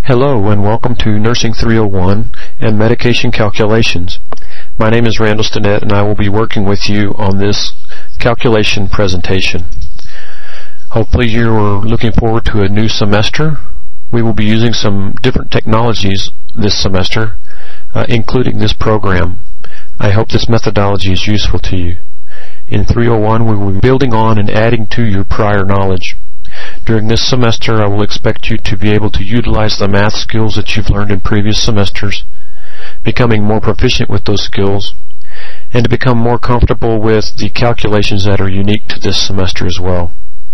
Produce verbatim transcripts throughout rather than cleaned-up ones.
Hello and welcome to Nursing three oh one and Medication Calculations. My name is Randall Stinnett and I will be working with you on this calculation presentation. Hopefully you are looking forward to a new semester. We will be using some different technologies this semester, uh, including this program. I hope this methodology is useful to you. In three oh one we will be building on and adding to your prior knowledge. During this semester, I will expect you to be able to utilize the math skills that you've learned in previous semesters, becoming more proficient with those skills, and to become more comfortable with the calculations that are unique to this semester as well.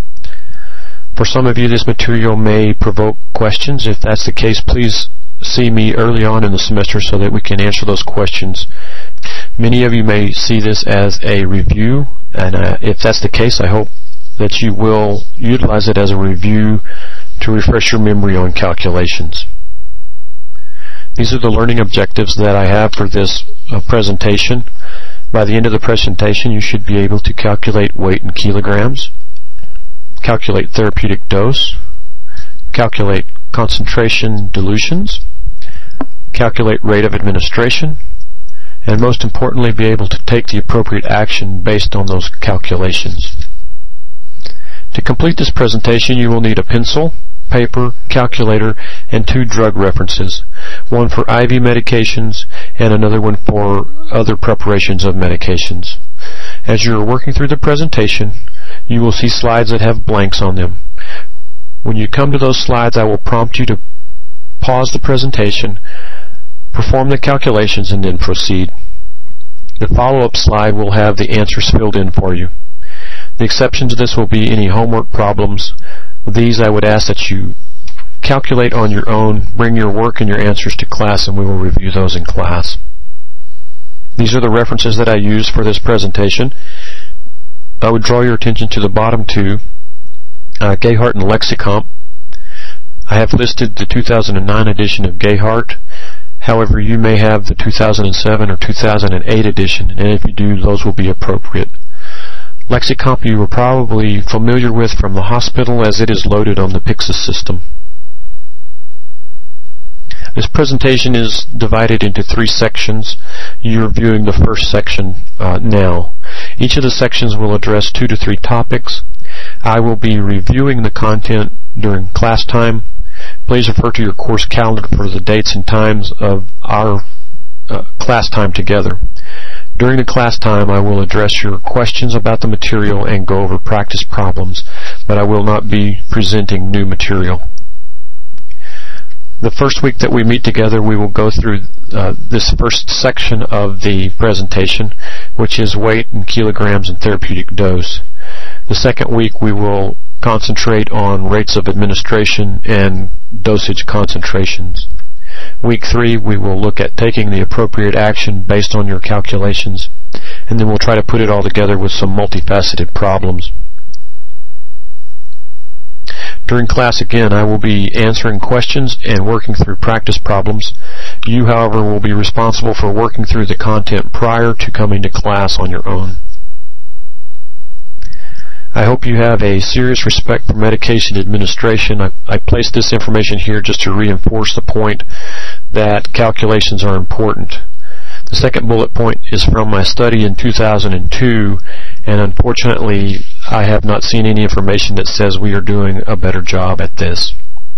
For some of you, this material may provoke questions. If that's the case, please see me early on in the semester so that we can answer those questions. Many of you may see this as a review, and uh, if that's the case, I hope that you will utilize it as a review to refresh your memory on calculations. These are the learning objectives that I have for this uh, presentation. By the end of the presentation, you should be able to calculate weight in kilograms, calculate therapeutic dose, calculate concentration dilutions, calculate rate of administration, and most importantly, be able to take the appropriate action based on those calculations. To complete this presentation, you will need a pencil, paper, calculator, and two drug references, one for I V medications and another one for other preparations of medications. As you are working through the presentation, you will see slides that have blanks on them. When you come to those slides, I will prompt you to pause the presentation, perform the calculations, and then proceed. The follow-up slide will have the answers filled in for you. The exception to this will be any homework problems. These I would ask that you calculate on your own, bring your work and your answers to class, and we will review those in class. These are the references that I use for this presentation. I would draw your attention to the bottom two, uh, Gayhart and Lexicomp. I have listed the two thousand nine edition of Gayhart. However, you may have the two thousand seven or two thousand eight edition, and if you do, those will be appropriate. Lexicomp you are probably familiar with from the hospital as it is loaded on the Pyxis system. This presentation is divided into three sections. You're viewing the first section uh, now. Each of the sections will address two to three topics. I will be reviewing the content during class time. Please refer to your course calendar for the dates and times of our uh, class time together. During the class time, I will address your questions about the material and go over practice problems, but I will not be presenting new material. The first week that we meet together, we will go through uh, this first section of the presentation, which is weight in kilograms and therapeutic dose. The second week, we will concentrate on rates of administration and dosage concentrations. Week three, we will look at taking the appropriate action based on your calculations, and then we'll try to put it all together with some multifaceted problems. During class, again, I will be answering questions and working through practice problems. You, however, will be responsible for working through the content prior to coming to class on your own. I hope you have a serious respect for medication administration. I, I placed this information here just to reinforce the point that calculations are important. The second bullet point is from my study in two thousand two, and unfortunately I have not seen any information that says we are doing a better job at this.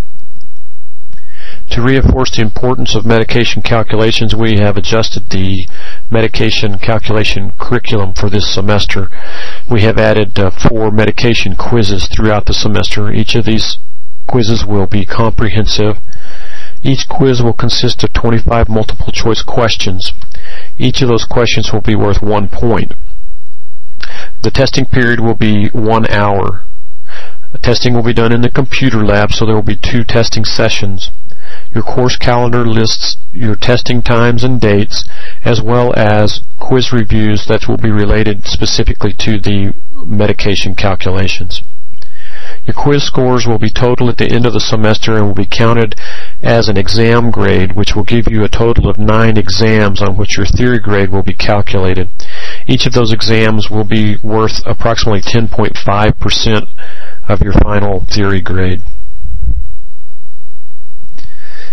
To reinforce the importance of medication calculations, we have adjusted the medication calculation curriculum for this semester. We have added uh, four medication quizzes throughout the semester. Each of these quizzes will be comprehensive. Each quiz will consist of twenty-five multiple choice questions. Each of those questions will be worth one point. The testing period will be one hour. The testing will be done in the computer lab, so there will be two testing sessions. Your course calendar lists your testing times and dates, as well as quiz reviews that will be related specifically to the medication calculations. Your quiz scores will be totaled at the end of the semester and will be counted as an exam grade, which will give you a total of nine exams on which your theory grade will be calculated. Each of those exams will be worth approximately ten point five percent of your final theory grade.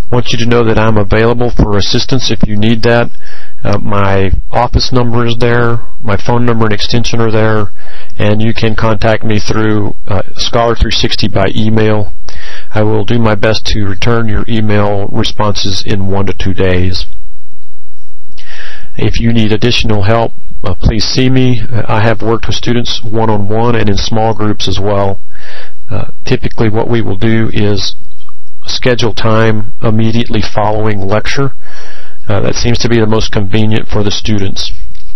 I want you to know that I'm available for assistance if you need that. Uh, my office number is there, my phone number and extension are there, and you can contact me through uh, Scholar three sixty by email. I will do my best to return your email responses in one to two days. If you need additional help, uh, please see me. I have worked with students one-on-one and in small groups as well. Uh, typically what we will do is schedule time immediately following lecture. Uh, that seems to be the most convenient for the students.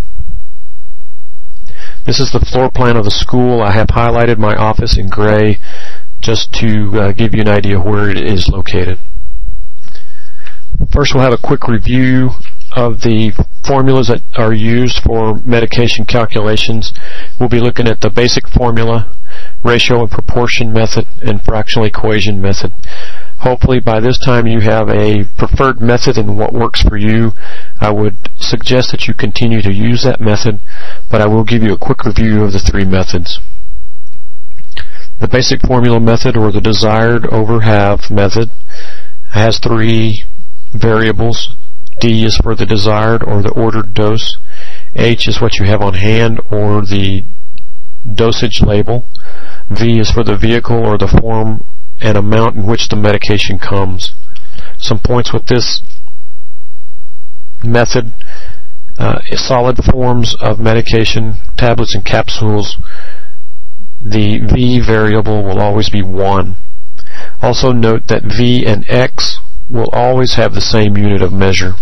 This is the floor plan of the school. I have highlighted my office in gray just to uh, give you an idea where it is located. First, we'll have a quick review of the formulas that are used for medication calculations. We'll be looking at the basic formula, ratio and proportion method, and fractional equation method. Hopefully by this time you have a preferred method and what works for you. I would suggest that you continue to use that method, but I will give you a quick review of the three methods. The basic formula method, or the desired over half method, has three variables. D is for the desired or the ordered dose. H is what you have on hand or the dosage label. V is for the vehicle or the form and amount in which the medication comes. Some points with this method: uh, solid forms of medication, tablets and capsules, the V variable will always be one. Also note that V and X will always have the same unit of measure.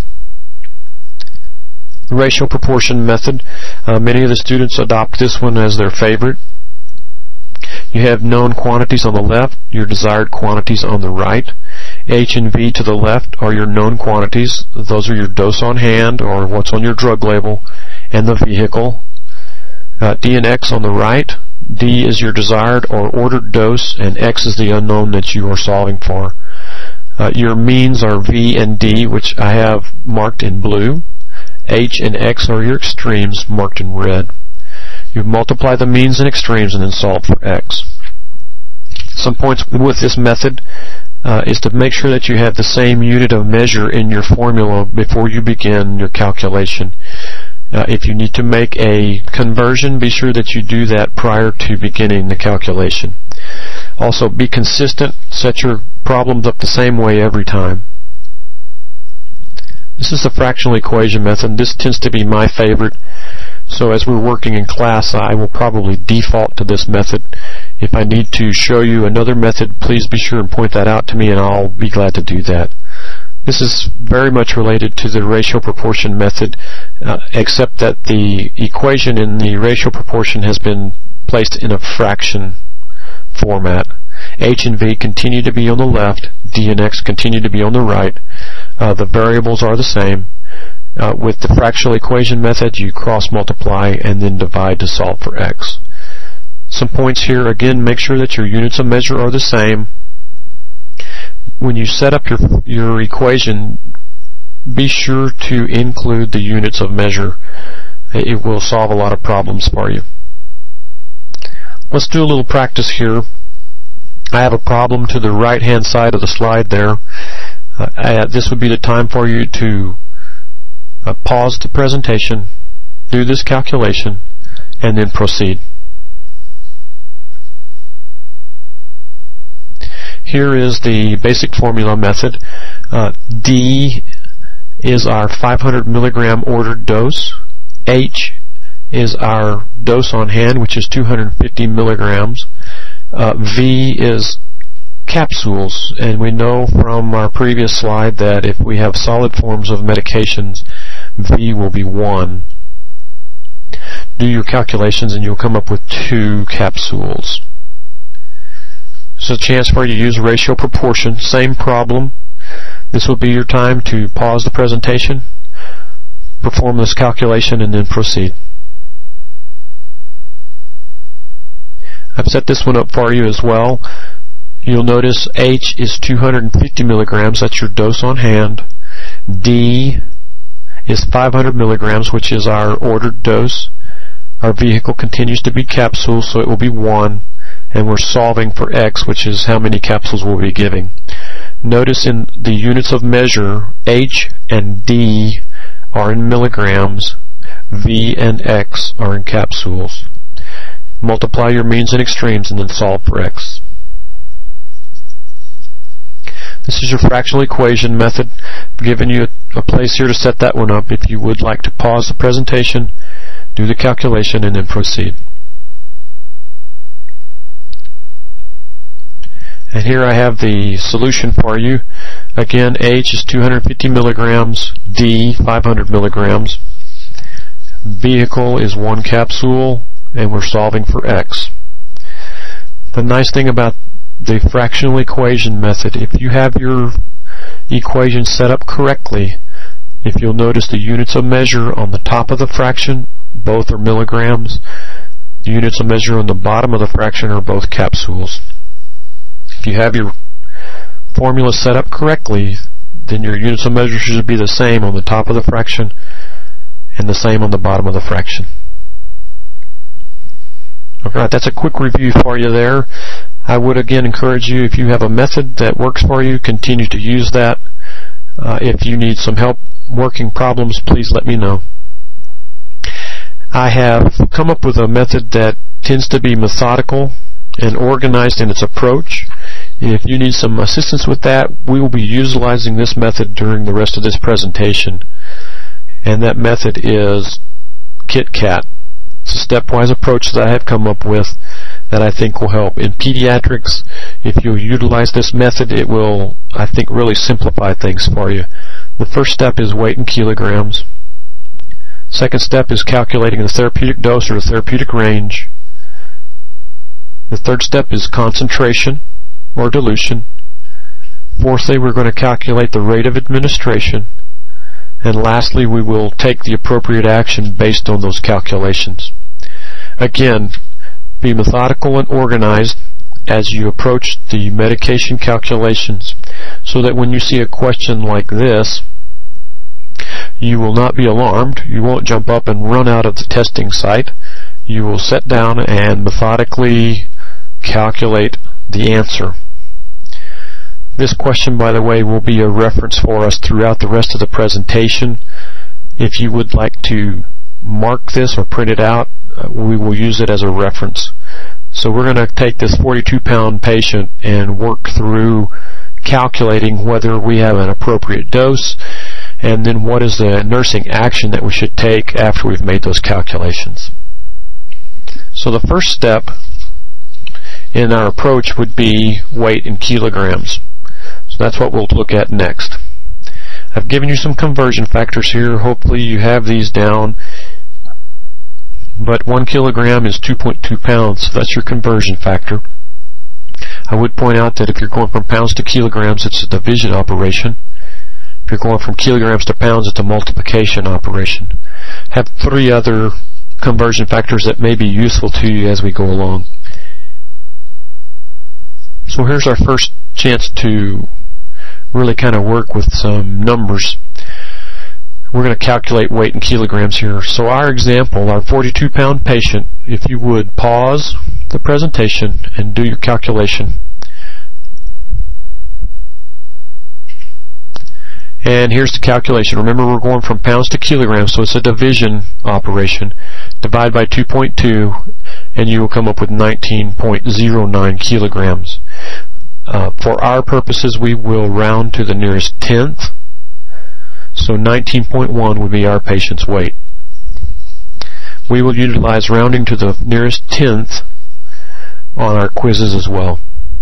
The ratio proportion method, uh, many of the students adopt this one as their favorite. You have known quantities on the left, your desired quantities on the right. H and V to the left are your known quantities. Those are your dose on hand, or what's on your drug label, and the vehicle. Uh, D and X on the right. D is your desired or ordered dose, and X is the unknown that you are solving for. Uh, your means are V and D, which I have marked in blue. H and X are your extremes, marked in red. You multiply the means and extremes and then solve for X. Some points with this method uh, is to make sure that you have the same unit of measure in your formula before you begin your calculation. Uh, if you need to make a conversion, be sure that you do that prior to beginning the calculation. Also, be consistent. Set your problems up the same way every time. This is the fractional equation method. This tends to be my favorite. So as we're working in class, I will probably default to this method. If I need to show you another method, please be sure and point that out to me, and I'll be glad to do that. This is very much related to the ratio proportion method, uh, except that the equation in the ratio proportion has been placed in a fraction format. H and V continue to be on the left, D and X continue to be on the right. Uh, the variables are the same. Uh, with the fractional equation method, you cross multiply and then divide to solve for X. Some points here: again, make sure that your units of measure are the same. When you set up your your equation, be sure to include the units of measure. It will solve a lot of problems for you. Let's do a little practice here. I have a problem to the right hand side of the slide there. Uh, I, this would be the time for you to uh, pause the presentation, do this calculation, and then proceed. Here is the basic formula method. Uh, D is our five hundred milligram ordered dose. H is our dose on hand, which is two hundred fifty milligrams. Uh, V is capsules, and we know from our previous slide that if we have solid forms of medications, V will be one. Do your calculations and you'll come up with two capsules. This is a chance for you to use ratio proportion. Same problem. This will be your time to pause the presentation, perform this calculation, and then proceed. I've set this one up for you as well. You'll notice H is two hundred fifty milligrams. That's your dose on hand. D is five hundred milligrams, which is our ordered dose. Our vehicle continues to be capsules, so it will be one. And we're solving for X, which is how many capsules we'll be giving. Notice in the units of measure, H and D are in milligrams, V and X are in capsules. Multiply your means and extremes and then solve for X. This is your fractional equation method. I've given you a, a place here to set that one up if you would like to pause the presentation, do the calculation, and then proceed. And here I have the solution for you. Again, H is two hundred fifty milligrams, D five hundred milligrams. Vehicle is one capsule, and we're solving for X. The nice thing about the fractional equation method, if you have your equation set up correctly, if you'll notice the units of measure on the top of the fraction, both are milligrams. The units of measure on the bottom of the fraction are both capsules. If you have your formula set up correctly, then your units of measure should be the same on the top of the fraction and the same on the bottom of the fraction. Alright, that's a quick review for you there. I would again encourage you, if you have a method that works for you, continue to use that. Uh, if you need some help working problems, please let me know. I have come up with a method that tends to be methodical and organized in its approach. If you need some assistance with that, we will be utilizing this method during the rest of this presentation. And that method is KitKat. It's a stepwise approach that I have come up with that I think will help. In pediatrics, if you utilize this method, it will, I think, really simplify things for you. The first step is weight in kilograms. Second step is calculating the therapeutic dose or the therapeutic range. The third step is concentration or dilution. Fourthly, we're going to calculate the rate of administration. And lastly, we will take the appropriate action based on those calculations. Again, be methodical and organized as you approach the medication calculations so that when you see a question like this, you will not be alarmed. You won't jump up and run out of the testing site. You will sit down and methodically calculate the answer. This question, by the way, will be a reference for us throughout the rest of the presentation. If you would like to mark this or print it out, uh, we will use it as a reference. So we're going to take this forty-two pound patient and work through calculating whether we have an appropriate dose and then what is the nursing action that we should take after we've made those calculations. So the first step in our approach would be weight in kilograms. So that's what we'll look at next. I've given you some conversion factors here. Hopefully you have these down. But one kilogram is two point two pounds, so that's your conversion factor. I would point out that if you're going from pounds to kilograms, it's a division operation. If you're going from kilograms to pounds, it's a multiplication operation. I have three other conversion factors that may be useful to you as we go along. So here's our first chance to really kind of work with some numbers. We're going to calculate weight in kilograms here. So our example, our forty-two pound patient, if you would pause the presentation and do your calculation. And here's the calculation. Remember, we're going from pounds to kilograms, so it's a division operation. Divide by two point two, and you will come up with nineteen point zero nine kilograms. Uh, for our purposes, we will round to the nearest tenth. So nineteen point one would be our patient's weight. We will utilize rounding to the nearest tenth on our quizzes as well.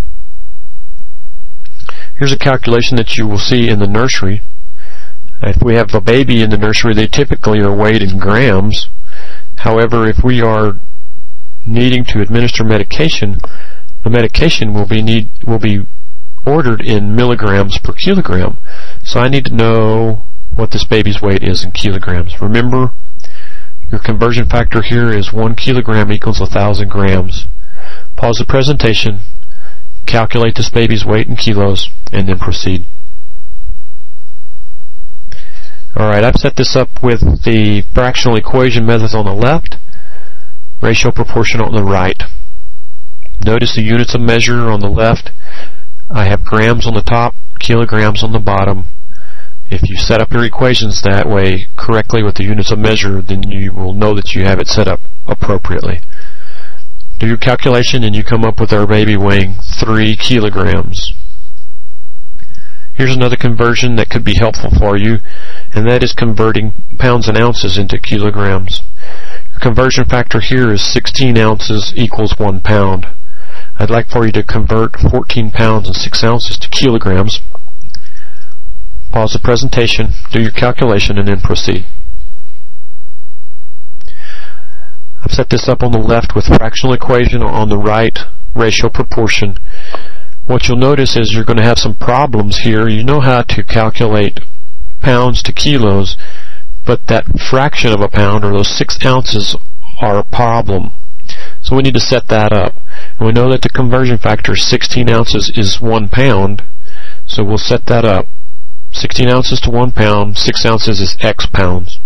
Here's a calculation that you will see in the nursery. If we have a baby in the nursery, they typically are weighed in grams. However, if we are needing to administer medication, the medication will be need will be ordered in milligrams per kilogram. So I need to know what this baby's weight is in kilograms. Remember, your conversion factor here is one kilogram equals a thousand grams. Pause the presentation, calculate this baby's weight in kilos, and then proceed. Alright, I've set this up with the fractional equation method on the left, ratio proportional on the right. Notice the units of measure on the left I have grams on the top, kilograms on the bottom. If you set up your equations that way correctly with the units of measure, then you will know that you have it set up appropriately. Do your calculation and you come up with our baby weighing three kilograms. Here's another conversion that could be helpful for you, and that is converting pounds and ounces into kilograms. Your conversion factor here is sixteen ounces equals one pound. I'd like for you to convert fourteen pounds and six ounces to kilograms. Pause the presentation, do your calculation, and then proceed. I've set this up on the left with fractional equation, on the right ratio proportion. What you'll notice is you're going to have some problems here. You know how to calculate pounds to kilos, but that fraction of a pound, or those six ounces, are a problem. So we need to set that up. And we know that the conversion factor, sixteen ounces, is one pound, so we'll set that up. sixteen ounces to one pound, six ounces is X pounds.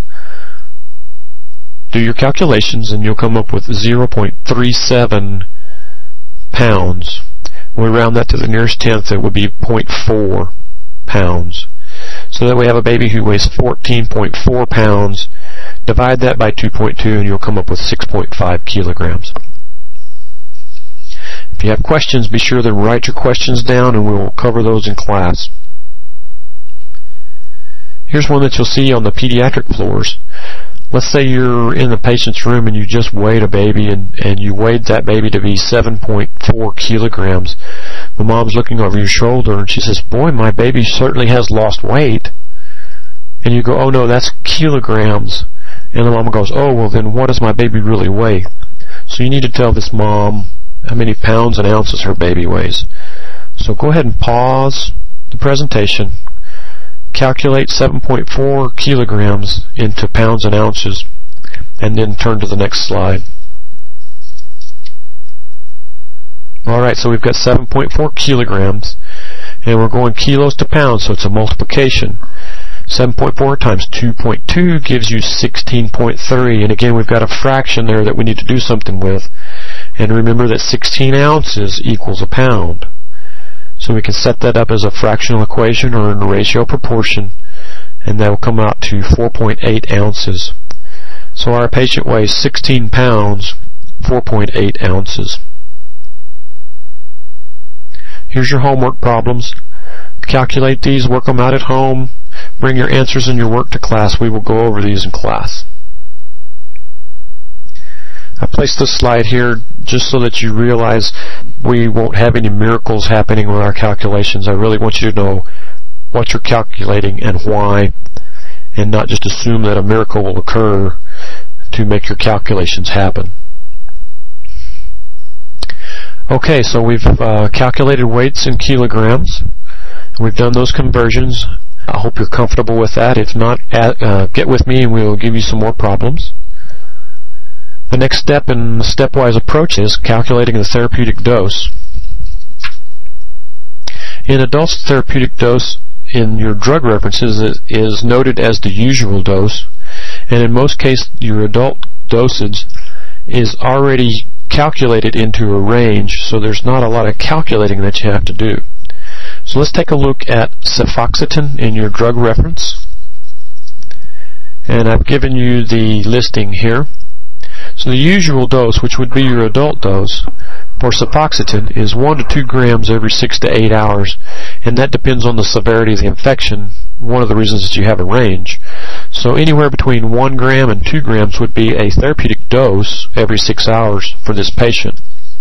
Do your calculations and you'll come up with zero point three seven pounds. When we round that to the nearest tenth, it would be zero point four pounds. So that we have a baby who weighs fourteen point four pounds. Divide that by two point two and you'll come up with six point five kilograms. If you have questions, be sure to write your questions down and we will cover those in class. Here's one that you'll see on the pediatric floors. Let's say you're in the patient's room and you just weighed a baby and, and you weighed that baby to be seven point four kilograms. The mom's looking over your shoulder and she says, "Boy, my baby certainly has lost weight." And you go, "Oh no, that's kilograms." And the mom goes, "Oh, well then what does my baby really weigh?" So you need to tell this mom how many pounds and ounces her baby weighs. So go ahead and pause the presentation. Calculate seven point four kilograms into pounds and ounces, and then turn to the next slide. Alright, so we've got seven point four kilograms, and we're going kilos to pounds, so it's a multiplication. seven point four times two point two gives you sixteen point three, and again we've got a fraction there that we need to do something with. And remember that sixteen ounces equals a pound. So we can set that up as a fractional equation or in a ratio proportion, and that will come out to four point eight ounces. So our patient weighs sixteen pounds, four point eight ounces. Here's your homework problems. Calculate these, work them out at home, bring your answers and your work to class. We will go over these in class. I placed this slide here just so that you realize we won't have any miracles happening with our calculations. I really want you to know what you're calculating and why, and not just assume that a miracle will occur to make your calculations happen. Okay, so we've uh, calculated weights in kilograms. We've done those conversions. I hope you're comfortable with that. If not, uh, get with me and we'll give you some more problems. The next step in the stepwise approach is calculating the therapeutic dose. In adults, the therapeutic dose in your drug references is, is noted as the usual dose, and in most cases your adult dosage is already calculated into a range, so there's not a lot of calculating that you have to do. So let's take a look at cefoxitin in your drug reference, and I've given you the listing here. So the usual dose, which would be your adult dose for cefoxitin, is one to two grams every six to eight hours, and that depends on the severity of the infection. One of the reasons that you have a range. So anywhere between one gram and two grams would be a therapeutic dose every six hours for this patient.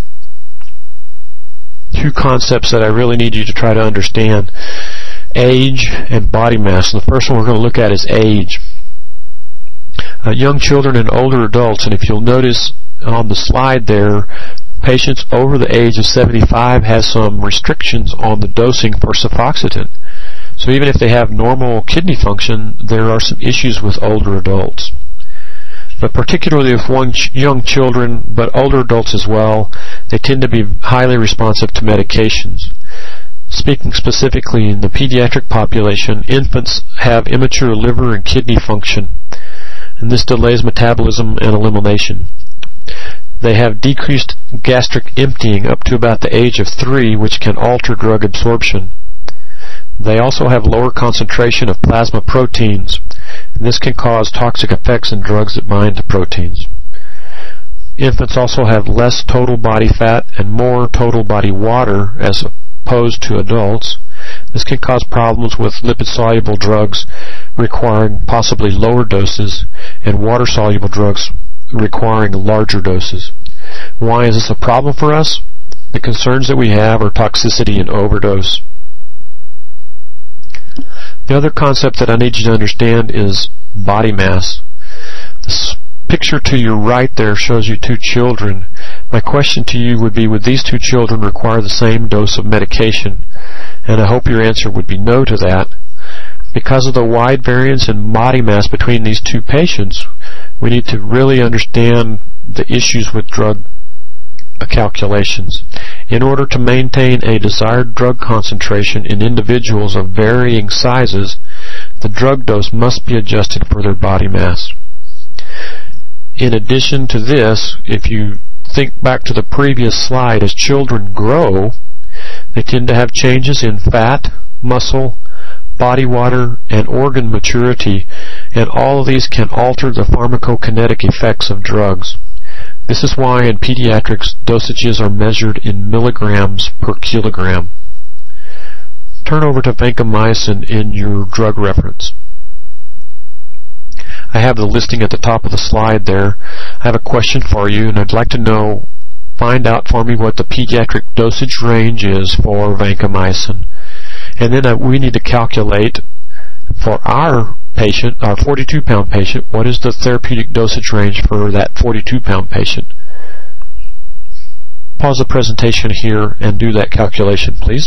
Two concepts that I really need you to try to understand: age and body mass. And the first one we're going to look at is age. Uh, young children and older adults, and if you'll notice on the slide there, patients over the age of seventy-five have some restrictions on the dosing for cefoxitin. So even if they have normal kidney function, there are some issues with older adults. But particularly with one ch- young children, but older adults as well, they tend to be highly responsive to medications. Speaking specifically in the pediatric population, infants have immature liver and kidney function, and this delays metabolism and elimination. They have decreased gastric emptying up to about the age of three, which can alter drug absorption. They also have lower concentration of plasma proteins, and this can cause toxic effects in drugs that bind to proteins. Infants also have less total body fat and more total body water as opposed to adults. This can cause problems with lipid-soluble drugs requiring possibly lower doses and water-soluble drugs requiring larger doses. Why is this a problem for us? The concerns that we have are toxicity and overdose. The other concept that I need you to understand is body mass. This picture to your right there shows you two children. My question to you would be, would these two children require the same dose of medication? And I hope your answer would be no to that. Because of the wide variance in body mass between these two patients, we need to really understand the issues with drug calculations. In order to maintain a desired drug concentration in individuals of varying sizes, the drug dose must be adjusted for their body mass. In addition to this, if you think back to the previous slide, as children grow, they tend to have changes in fat, muscle, body water, and organ maturity, and all of these can alter the pharmacokinetic effects of drugs. This is why in pediatrics dosages are measured in milligrams per kilogram. Turn over to vancomycin in your drug reference. I have the listing at the top of the slide there. I have a question for you, and I'd like to know, find out for me what the pediatric dosage range is for vancomycin. And then uh, we need to calculate for our patient, our forty-two pound patient, what is the therapeutic dosage range for that forty-two pound patient. Pause the presentation here and do that calculation, please.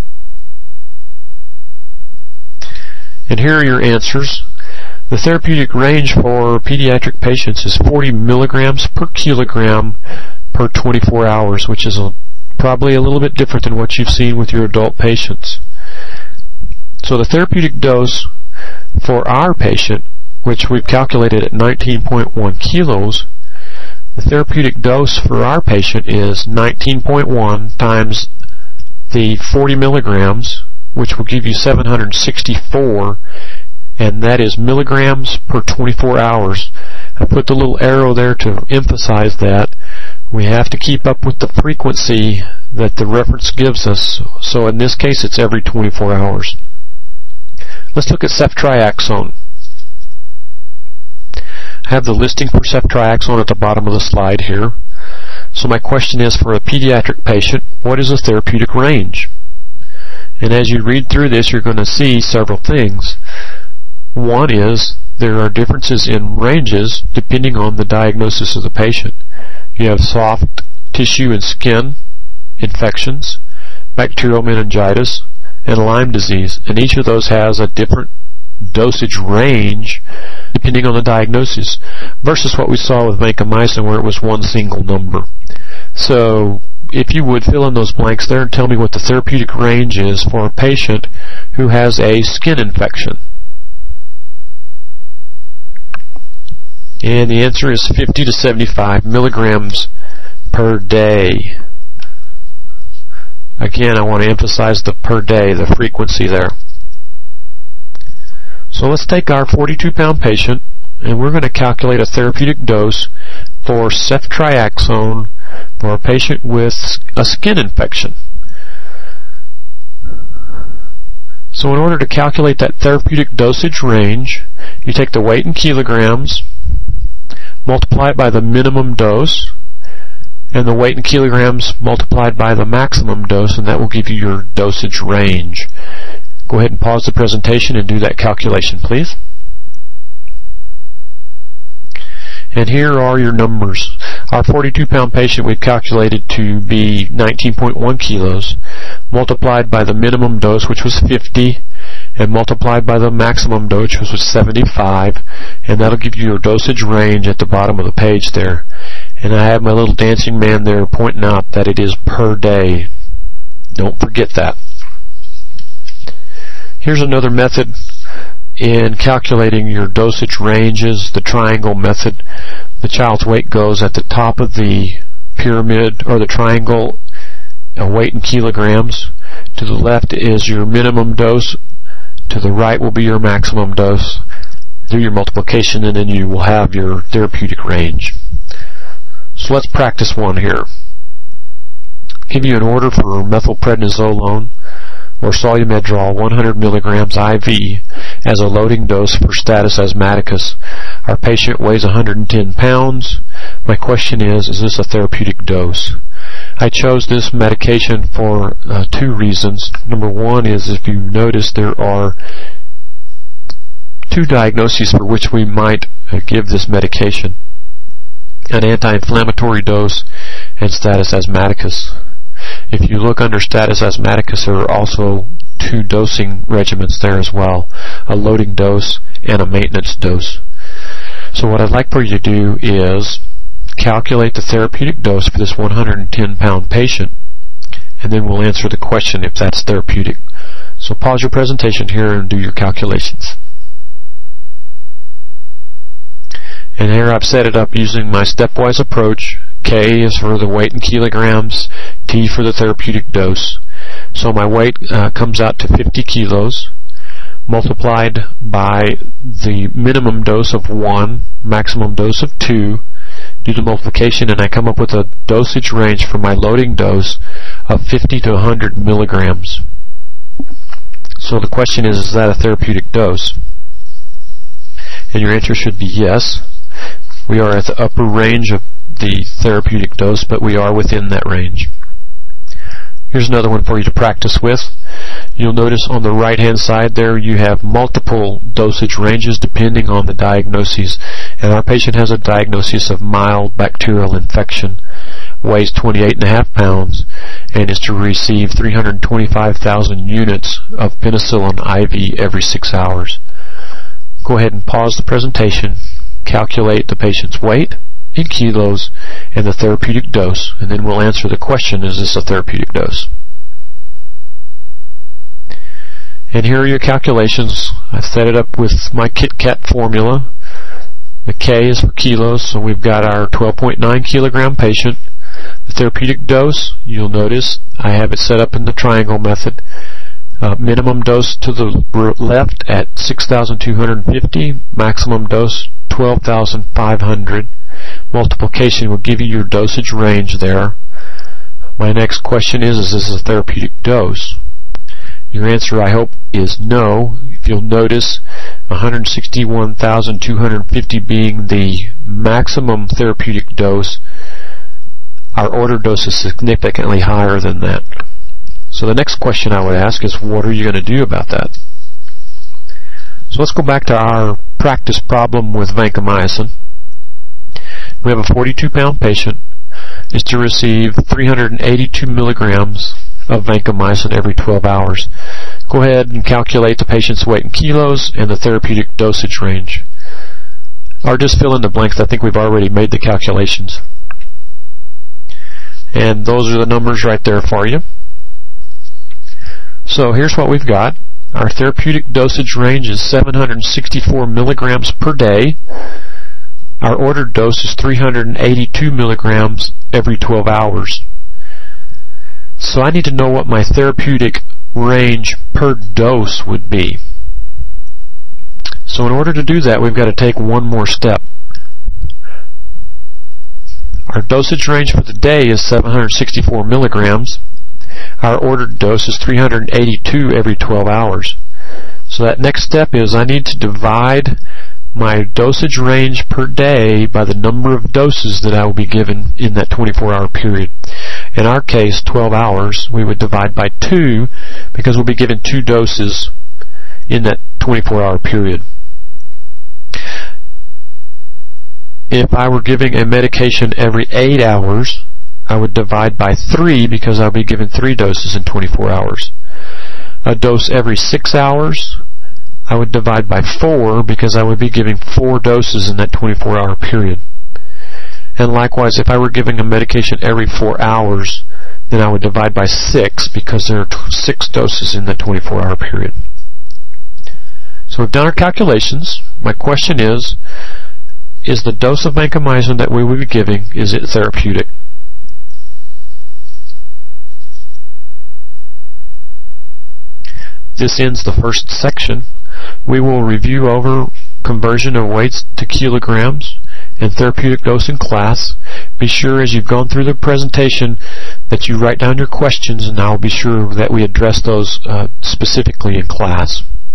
And here are your answers. The therapeutic range for pediatric patients is forty milligrams per kilogram per twenty-four hours, which is a, probably a little bit different than what you've seen with your adult patients. So the therapeutic dose for our patient, which we've calculated at nineteen point one kilos, the therapeutic dose for our patient is nineteen point one times the forty milligrams, which will give you seven hundred sixty-four, and that is milligrams per twenty-four hours. I put the little arrow there to emphasize that. We have to keep up with the frequency that the reference gives us, so in this case it's every twenty-four hours. Let's look at ceftriaxone. I have the listing for ceftriaxone at the bottom of the slide here. So my question is, for a pediatric patient, what is the therapeutic range? And as you read through this, you're going to see several things. One is there are differences in ranges depending on the diagnosis of the patient. You have soft tissue and skin infections, bacterial meningitis, and Lyme disease, and each of those has a different dosage range depending on the diagnosis, versus what we saw with vancomycin where it was one single number. So if you would fill in those blanks there and tell me what the therapeutic range is for a patient who has a skin infection. And the answer is fifty to seventy-five milligrams per day. Again, I want to emphasize the per day, the frequency there. So let's take our forty-two pound patient, and we're going to calculate a therapeutic dose for ceftriaxone for a patient with a skin infection. So in order to calculate that therapeutic dosage range, you take the weight in kilograms, multiply it by the minimum dose, and the weight in kilograms multiplied by the maximum dose, and that will give you your dosage range. Go ahead and pause the presentation and do that calculation, please. And here are your numbers. Our forty-two pound patient we've calculated to be nineteen point one kilos, multiplied by the minimum dose, which was fifty, and multiplied by the maximum dose, which was seventy-five, and that'll give you your dosage range at the bottom of the page there. And I have my little dancing man there pointing out that it is per day. Don't forget that. Here's another method in calculating your dosage ranges, the triangle method. the child's weight goes at the top of the pyramid or the triangle, a weight in kilograms. To the left is your minimum dose. To the right will be your maximum dose. Do your multiplication, and then you will have your therapeutic range. So let's practice one here. Give you an order for methylprednisolone or Solumedrol one hundred milligrams I V as a loading dose for status asthmaticus. Our patient weighs one hundred ten pounds. My question is, is this a therapeutic dose? I chose this medication for uh, two reasons. Number one is, if you notice, there are two diagnoses for which we might uh, give this medication: an anti-inflammatory dose and status asthmaticus. If you look under status asthmaticus, there are also two dosing regimens there as well, a loading dose and a maintenance dose. So what I'd like for you to do is calculate the therapeutic dose for this one hundred ten pound patient, and then we'll answer the question if that's therapeutic. So pause your presentation here and do your calculations. And here I've set it up using my stepwise approach. K is for the weight in kilograms, T for the therapeutic dose. So my weight uh, comes out to fifty kilos, multiplied by the minimum dose of one, maximum dose of two. Do the multiplication, and I come up with a dosage range for my loading dose of fifty to one hundred milligrams. So the question is, is that a therapeutic dose? And your answer should be yes. We are at the upper range of the therapeutic dose, but we are within that range. Here's another one for you to practice with. You'll notice on the right hand side there you have multiple dosage ranges depending on the diagnoses, and our patient has a diagnosis of mild bacterial infection, weighs twenty-eight and a half pounds, and is to receive three hundred twenty-five thousand units of penicillin I V every six hours. Go ahead and pause the presentation, calculate the patient's weight in kilos and the therapeutic dose, and then we'll answer the question, is this a therapeutic dose? And here are your calculations. I set it up with my KitKat formula. The K is for kilos, so we've got our twelve point nine kilogram patient. The therapeutic dose, you'll notice I have it set up in the triangle method. Uh, minimum dose to the left at six thousand two hundred fifty, maximum dose twelve thousand five hundred. Multiplication will give you your dosage range there. My next question is, is this a therapeutic dose? Your answer, I hope, is no. If you'll notice, one hundred sixty-one thousand two hundred fifty being the maximum therapeutic dose, our order dose is significantly higher than that. So the next question I would ask is, what are you going to do about that? So let's go back to our practice problem with vancomycin. We have a forty-two pound patient, is to receive three hundred eighty-two milligrams of vancomycin every twelve hours. Go ahead and calculate the patient's weight in kilos and the therapeutic dosage range. Or just fill in the blanks. I think we've already made the calculations. And those are the numbers right there for you. So here's what we've got. Our therapeutic dosage range is seven hundred sixty-four milligrams per day. Our ordered dose is three hundred eighty-two milligrams every twelve hours. So I need to know what my therapeutic range per dose would be. So in order to do that, we've got to take one more step. Our dosage range for the day is seven hundred sixty-four milligrams. Our ordered dose is three hundred eighty-two every twelve hours. So that next step is I need to divide my dosage range per day by the number of doses that I will be given in that twenty-four hour period. In our case, twelve hours, we would divide by two because we'll be given two doses in that twenty-four hour period. If I were giving a medication every eight hours, I would divide by three because I'll be given three doses in twenty-four hours. A dose every six hours, I would divide by four because I would be giving four doses in that twenty-four hour period. And likewise, if I were giving a medication every four hours, then I would divide by six because there are six doses in that twenty-four hour period. So we've done our calculations. My question is, is the dose of vancomycin that we will be giving, is it therapeutic? This ends the first section. We will review over conversion of weights to kilograms and therapeutic dose in class. Be sure as you've gone through the presentation that you write down your questions, and I'll be sure that we address those uh, specifically in class.